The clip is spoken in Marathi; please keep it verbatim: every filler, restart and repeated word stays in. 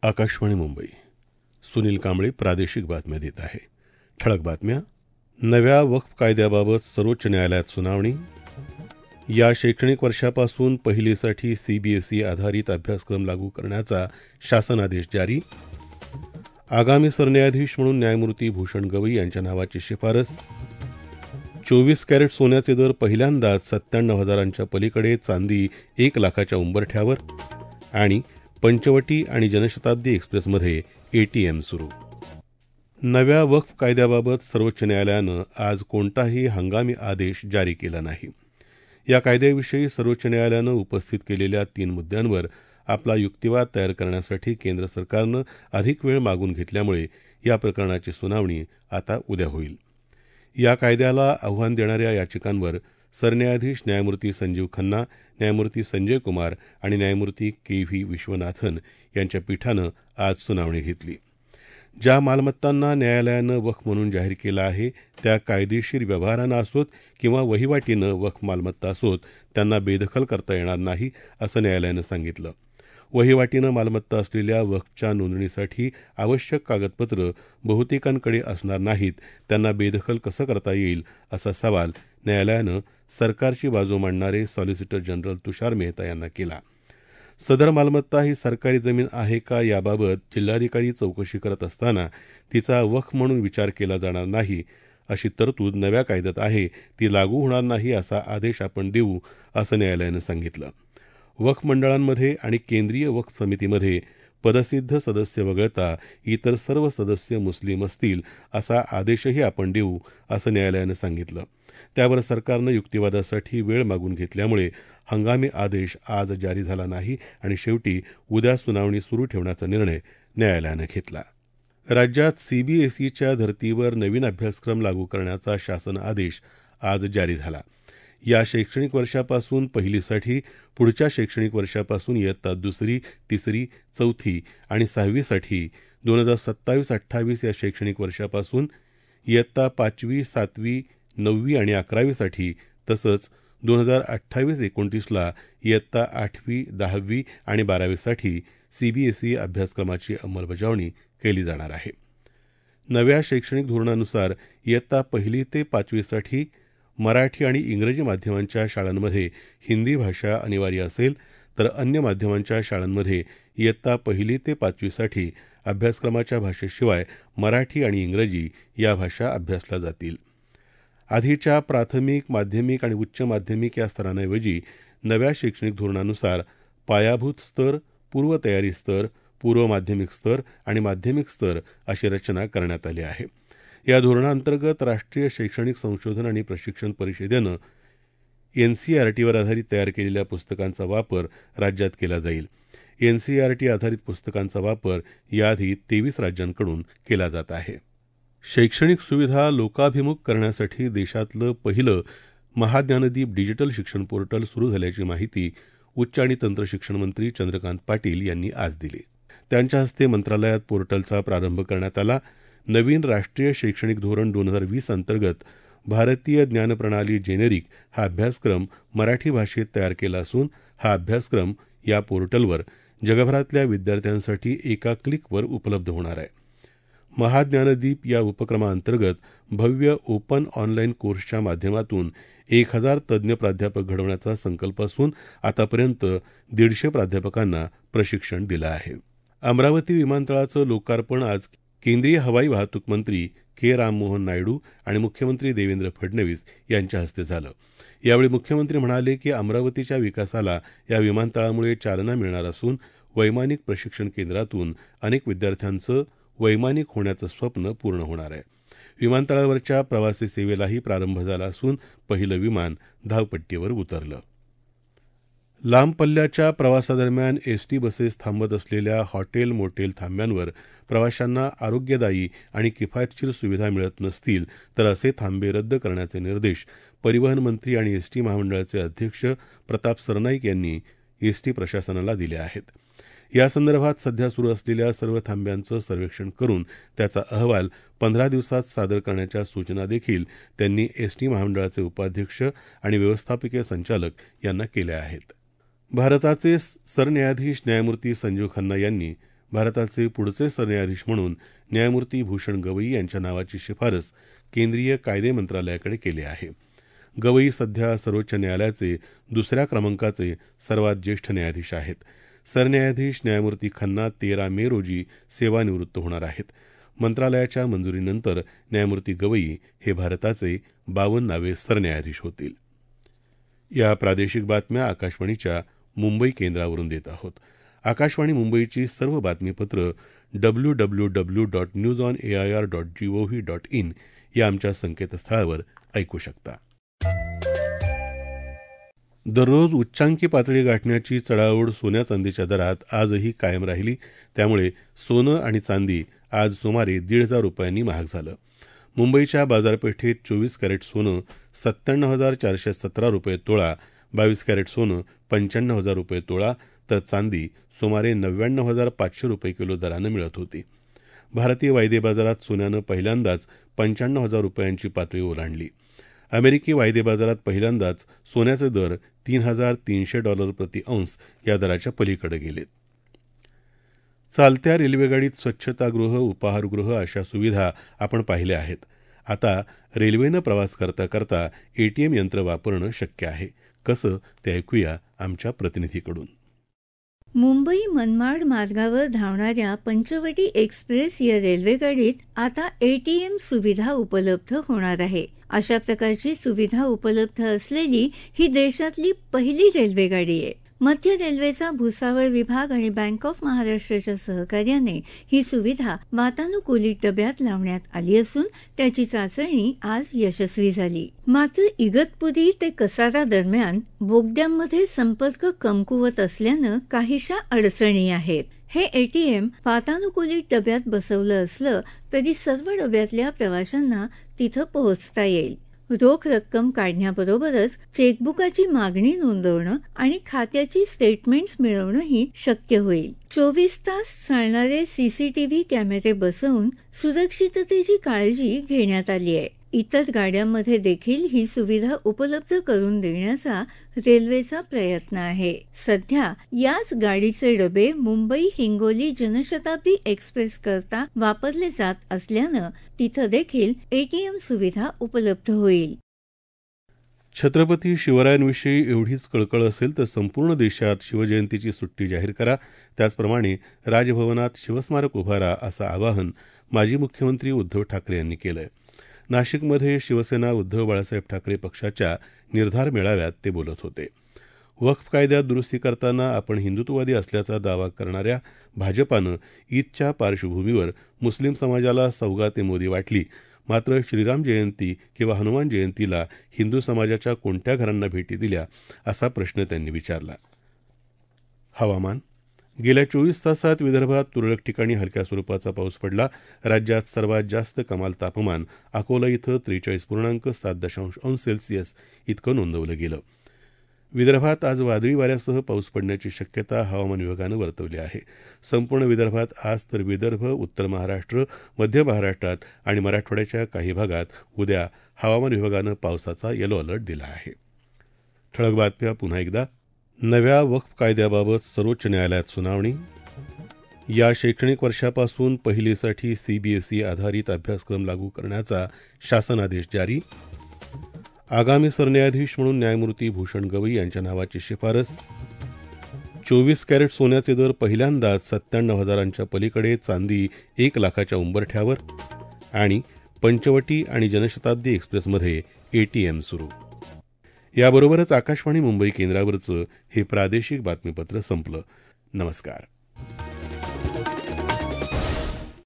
आकाशवाणी मुंबई. सुनील कांबळे प्रादेशिक बातम्या देत आहे. ठळक बातम्या. नव्या वक्फ कायद्याबाबत सर्वोच्च न्यायालयात सुनावणी. या शैक्षणिक वर्षापासून पहिलीसाठी सीबीएसई आधारित अभ्यासक्रम लागू करण्याचा शासन आदेश जारी. आगामी सरन्यायाधीश म्हणून न्यायमूर्ती भूषण गवई यांच्या नावाची शिफारस. चोवीस कॅरेट सोन्याचे दर पहिल्यांदाच सत्त्याण्णव हजारांच्या पलीकडे, चांदी एक लाखाच्या उंबरठ्यावर. आणि पंचवटी आणि जनशताब्दी एक्सप्रेसमध्ये एटीएम सुरू. नव्या वक्फ कायद्याबाबत सर्वोच्च न्यायालयानं आज कोणताही हंगामी आदेश जारी केला नाही. या कायद्याविषयी सर्वोच्च न्यायालयानं उपस्थित केलेल्या तीन मुद्द्यांवर आपला युक्तिवाद तयार करण्यासाठी केंद्र सरकारनं अधिक वेळ मागून घेतल्यामुळे या प्रकरणाची सुनावणी आता उद्या होईल. या कायद्याला आव्हान देणाऱ्या याचिकांवर सरन्यायाधीश न्यायमूर्ती संजीव खन्ना, न्यायमूर्ती संजय कुमार आणि न्यायमूर्ती के व्ही विश्वनाथन यांच्या पीठानं आज सुनावणी घेतली. ज्या मालमत्तांना न्यायालयानं वक्फ म्हणून जाहीर केलं आहे त्या कायदेशीर व्यवहारानं असोत किंवा वहिवाटीनं वक्फ मालमत्ता असोत त्यांना बेदखल करता येणार नाही, असं न्यायालयानं सांगितलं. वहिवाटीनं मालमत्ता असलेल्या वक्फच्या नोंदणीसाठी आवश्यक कागदपत्र बहुतेकांकडे असणार नाहीत, त्यांना बेदखल कसं करता येईल असा सवाल न्यायालयानं सरकारची बाजू मांडणारे सॉलिसिटर जनरल तुषार मेहता यांना केला. सदर मालमत्ता ही सरकारी जमीन आहे का याबाबत जिल्हाधिकारी चौकशी करत असताना तिचा वक्फ म्हणून विचार केला जाणार नाही अशी तरतूद नव्या कायद्यात आहे, ती लागू होणार नाही असा आदेश आपण देऊ, असं न्यायालयानं सांगितलं. वक्फ मंडळांमध्ये आणि केंद्रीय वक्फ समितीमध्ये पदसिद्ध सदस्य वगळता इतर सर्व सदस्य मुस्लिम असतील असा आदेशही आपण देऊ, असं न्यायालयानं सांगितलं. त्यावर सरकारनं युक्तिवादासाठी वेळ मागून घेतल्यामुळे हंगामी आदेश आज जारी झाला नाही आणि शेवटी उद्या सुनावणी सुरू ठेवण्याचा निर्णय न्यायालयानं घेतला. राज्यात सीबीएसईच्या धर्तीवर नवीन अभ्यासक्रम लागू करण्याचा शासन आदेश आज जारी झाला. या शैक्षणिक वर्षापासून पहिलीसाठी पुढच्या शैक्षणिक वर्षापासून इयत्ता दुसरी, तिसरी, चौथी आणि सहावीसाठी दोन हजार सत्तावीस अठ्ठावीस या शैक्षणिक वर्षापासून इयत्ता पाचवी, सातवी, नववी आणि अकरावीसाठी तसंच दोन हजार अठ्ठावीस एकोणतीसला इयत्ता आठवी, दहावी आणि बारावीसाठी सीबीएसई अभ्यासक्रमाची अंमलबजावणी केली जाणार आहे. नव्या शैक्षणिक धोरणानुसार इयत्ता पहिली ते पाचवीसाठी मराठी आणि इंग्रजी माध्यमांच्या शाळांमध्ये हिंदी भाषा अनिवार्य असेल, तर अन्य माध्यमांच्या शाळांमध्ये इयत्ता पहिली ते पाचवीसाठी अभ्यासक्रमाच्या भाषेशिवाय मराठी आणि इंग्रजी या भाषा अभ्यासल्या जातील. आधीच्या प्राथमिक, माध्यमिक आणि उच्च माध्यमिक या स्तरांऐवजी नव्या शैक्षणिक धोरणानुसार पायाभूत स्तर, पूर्व तयारी स्तर, पूर्व माध्यमिक स्तर आणि माध्यमिक स्तर अशी रचना करण्यात आली आहे. या धोरणाअंतर्गत राष्ट्रीय शैक्षणिक संशोधन आणि प्रशिक्षण परिषदेनं एनसीईआरटीवर आधारित तयार केलेल्या पुस्तकांचा वापर राज्यात केला जाईल. एनसीईआरटी आधारित पुस्तकांचा वापर याआधी तेवीस राज्यांकडून केला जात आहे. शैक्षणिक सुविधा लोकाभिमुख करण्यासाठी देशातलं पहिलं महाज्ञानदीप डिजिटल शिक्षण पोर्टल सुरू झाल्याची माहिती उच्च आणि तंत्रशिक्षण मंत्री चंद्रकांत पाटील यांनी आज दिली. त्यांच्या हस्ते मंत्रालयात पोर्टलचा प्रारंभ करण्यात आला. नवीन राष्ट्रीय शैक्षणिक धोरण दोन हजार वीस अंतर्गत भारतीय ज्ञानप्रणाली जेनेरिक हा अभ्यासक्रम मराठी भाषेत तयार केला असून हा अभ्यासक्रम या पोर्टलवर जगभरातल्या विद्यार्थ्यांसाठी एका क्लिकवर उपलब्ध होणार आहे. महाज्ञानदीप या उपक्रमाअंतर्गत भव्य ओपन ऑनलाईन कोर्सच्या माध्यमातून एक हजार तज्ज्ञ प्राध्यापक घडवण्याचा संकल्प असून आतापर्यंत दीडशे प्राध्यापकांना प्रशिक्षण दिलं आहे. अमरावती विमानतळाचं लोकार्पण आज केंद्रीय हवाई वाहतूक मंत्री के राममोहन नायडू आणि मुख्यमंत्री देवेंद्र फडणवीस यांच्या हस्ते झालं. यावेळी मुख्यमंत्री म्हणाले की अमरावतीच्या विकासाला या विमानतळामुळे चालना मिळणार असून वैमानिक प्रशिक्षण केंद्रातून अनेक विद्यार्थ्यांचं वैमानिक होण्याचं स्वप्न पूर्ण होणार आहे. विमानतळावरच्या प्रवासी सेवेलाही प्रारंभ झाला असून पहिलं विमान धावपट्टीवर उतरलं. लांब पल्ल्याच्या प्रवासादरम्यान एसटी बसेस थांबत असलेल्या हॉटेल मोटेल थांब्यांवर प्रवाशांना आरोग्यदायी आणि किफायतशीर सुविधा मिळत नसतील तर असे थांबे रद्द करण्याचे निर्देश परिवहन मंत्री आणि एसटी महामंडळाचे अध्यक्ष प्रताप सरनाईक यांनी एसटी प्रशासनाला दिले आहेत. यासंदर्भात सध्या सुरू असलेल्या सर्व थांब्यांचं सर्वेक्षण करून त्याचा अहवाल पंधरा दिवसात सादर करण्याच्या सूचना देखील त्यांनी एसटी महामंडळाचे उपाध्यक्ष आणि व्यवस्थापकीय संचालक यांना केल्या आहेत. भारताचे सरन्यायाधीश न्यायमूर्ती संजीव खन्ना यांनी भारताचे पुढचे सरन्यायाधीश म्हणून न्यायमूर्ती भूषण गवई यांच्या नावाची शिफारस केंद्रीय कायदे मंत्रालयाकडे केली आहे. गवई सध्या सर्वोच्च न्यायालयाचे दुसऱ्या क्रमांकाचे सर्वात ज्येष्ठ न्यायाधीश आहेत. सरन्यायाधीश न्यायमूर्ती खन्ना तेरा मे रोजी सेवानिवृत्त होणार आहेत. मंत्रालयाच्या मंजुरीनंतर न्यायमूर्ती गवई हे भारताचे बावन्नावे सरन्यायाधीश होतील. या प्रादेशिक बातम्या आकाशवाणीच्या मुंबई केंद्रावरून देत आहोत. आकाशवाणी मुंबईची सर्व बातमीपत्र W W W dot news on A I R dot G O V dot in या आमच्या संकेतस्थळावर ऐकू शकता. दररोज उच्चांकी पातळी गाठण्याची चढाओढ सोन्या चांदीच्या दरात आजही कायम राहिली. त्यामुळे सोनं आणि चांदी आज सुमारे दीड हजार रुपयांनी महाग झालं. मुंबईच्या बाजारपेठेत चोवीस कॅरेट सोनं सत्त्याण्णव हजार चारशे सतरा रुपये तोळा, बावीस कॅरेट सोनं पंच्याण्णव हजार रुपये तोळा, तर चांदी सुमारे नव्याण्णव हजार पाचशे रुपये किलो दरानं मिळत होती. भारतीय वायदे बाजारात सोन्यानं पहिल्यांदाच पंच्याण्णव हजार रुपयांची पातळी ओलांडली. अमेरिकी वायदे बाजारात पहिल्यांदाच सोन्याचे दर तीन हजार तीनशे डॉलर प्रति औंस या दराच्या पलीकडे गेलेत. चालत्या रेल्वेगाडीत स्वच्छतागृह, उपाहारगृह अशा सुविधा आपण पाहिल्या आहेत. आता रेल्वेनं प्रवास करता करता एटीएम यंत्र वापरणं शक्य आहे. कसं ते ऐकूया आमच्या प्रतिनिधीकडून. मुंबई मनमाड मार्गावर धावणाऱ्या पंचवटी एक्सप्रेस या रेल्वेगाडीत आता एटीएम सुविधा उपलब्ध होणार आहे. अशा प्रकारची सुविधा उपलब्ध असलेली ही देशातली पहिली रेल्वेगाडी आहे. मध्य रेल्वेचा भुसावळ विभाग आणि बँक ऑफ महाराष्ट्राच्या सहकार्याने ही सुविधा वातानुकूलित डब्यात लावण्यात आली असून त्याची चाचणी आज यशस्वी झाली. मात्र इगतपुरी ते कसारा दरम्यान बोगद्यांमध्ये संपर्क कमकुवत असल्यानं काहीशा अडचणी आहेत. हे एटीएम वातानुकूलित डब्यात बसवलं असलं तरी सर्व डब्यातल्या प्रवाशांना तिथं पोहोचता येईल. रोख रक्कम काढण्याबरोबरच चेकबुकाची मागणी नोंदवणं आणि खात्याची स्टेटमेंट्स मिळवणंही शक्य होईल. चोवीस तास चालणारे सीसीटीव्ही कॅमेरे बसवून सुरक्षिततेची काळजी घेण्यात आली आहे. इतर गाड्यांमध्ये देखील ही सुविधा उपलब्ध करून देण्याचा रेल्वेचा प्रयत्न आहे. सध्या याच गाडीचे डबे मुंबई हिंगोली जनशताब्दी एक्सप्रेस करता वापरले जात असल्यानं तिथं देखील एटीएम सुविधा उपलब्ध होईल. छत्रपती शिवरायांविषयी एवढीच कळकळ असेल तर संपूर्ण देशात शिवजयंतीची सुट्टी जाहीर करा. त्याचप्रमाणे राजभवनात शिवस्मारक उभारा असं आवाहन माजी मुख्यमंत्री उद्धव ठाकरे यांनी केलंय. नाशिकमध्ये शिवसेना उद्धव बाळासाहेब ठाकरे पक्षाच्या निर्धार मेळाव्यात ते बोलत होते. वक्फ कायद्यात दुरुस्ती करताना आपण हिंदुत्ववादी असल्याचा दावा करणाऱ्या भाजपानं ईदच्या पार्श्वभूमीवर मुस्लिम समाजाला सौगाते-मोदी वाटली. मात्र श्रीराम जयंती किंवा हनुमान जयंतीला हिंदू समाजाच्या कोणत्या घरांना भेटी दिल्या असा प्रश्न त्यांनी विचारला. हवामान. गेल्या चोवीस तासात विदर्भात तुरळक ठिकाणी हलक्या स्वरूपाचा पाऊस पडला. राज्यात सर्वात जास्त कमाल तापमान अकोला इथं त्रेचाळीस पूर्णांक सात दशांश अंश सेल्सिअस इतकं नोंदवलं गेलं. विदर्भात आज वादळी वाऱ्यासह पाऊस पडण्याची शक्यता हवामान विभागानं वर्तवली आहे. संपूर्ण विदर्भात आज तर विदर्भ, उत्तर महाराष्ट्र, मध्य महाराष्ट्रात आणि मराठवाड्याच्या काही भागात उद्या हवामान विभागानं पावसाचा येलो अलर्ट दिला आहे. ठळक बातम्या पुन्हा एकदा. नव्या वक्फ कायद्याबाबत सर्वोच्च न्यायालयात सुनावणी. या शैक्षणिक वर्षापासून पहिलीसाठी सीबीएसई आधारित अभ्यासक्रम लागू करण्याचा शासन आदेश जारी. आगामी सरन्यायाधीश म्हणून न्यायमूर्ती भूषण गवई यांच्या नावाची शिफारस. चोवीस कॅरेट सोन्याचे दर पहिल्यांदाच सत्त्याण्णव हजारांच्या पलीकडे, चांदी एक लाखाच्या उंबरठ्यावर. आणि पंचवटी आणि जनशताब्दी एक्सप्रेसमध्ये एटीएम सुरू. याबरोबरच आकाशवाणी मुंबई केंद्रावरचं हे प्रादेशिक बातमीपत्र संपलं. नमस्कार.